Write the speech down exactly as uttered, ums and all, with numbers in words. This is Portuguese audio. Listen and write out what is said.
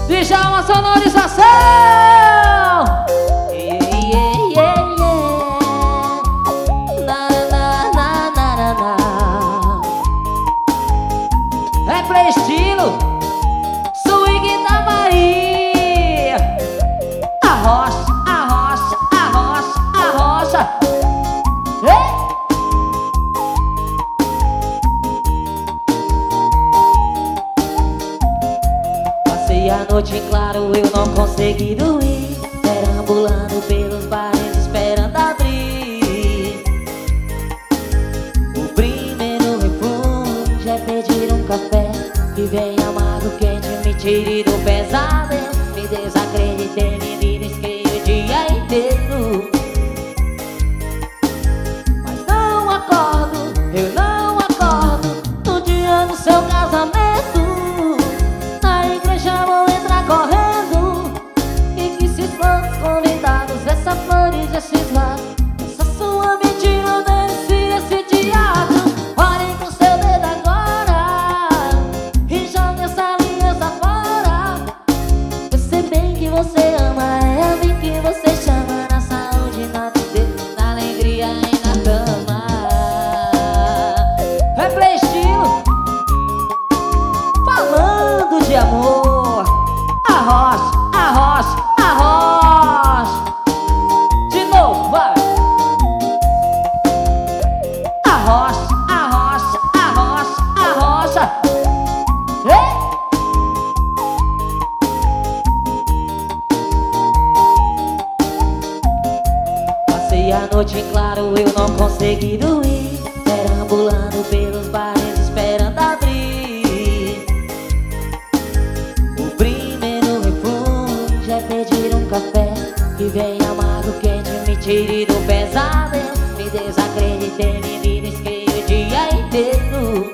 Deixa uma sonorização. Yeah, yeah, yeah, yeah. Na, na, na, na, na, na. É play estilo swing da Bahia. Arrocha, arrocha, arrocha, arrocha. Ei! Passei a noite em claro, eu não consegui dormir, perambulando pelos bares esperando abrir. O primeiro refúgio é pedir um café que vem amargo, quente, me tire do pesado. Me desacreditei, me belisquei o dia inteiro, mas não acordo, eu não acordo no dia do seu casamento. Na igreja vou entrar correndo e que esses planos convidados, essa flores, esses lados, essa sua mentira desse, esse teatro. Olhem com seu dedo agora e jogue essa aliança fora. Eu sei bem que você ama, é a mim que você chama. Na saúde, na tristeza, na alegria e na cama. É play estilo falando de amor. Arrocha, arrocha, arrocha. De novo, vai. Arrocha, arrocha, arrocha, arrocha. Ei! Passei a noite em claro, eu não consegui dormir, perambulando pelos bares esperando abrir. O primeiro refúgio é pedir um café que vem amargo, quente, me tire do pesado. Me desacreditei, me belisquei o dia inteiro,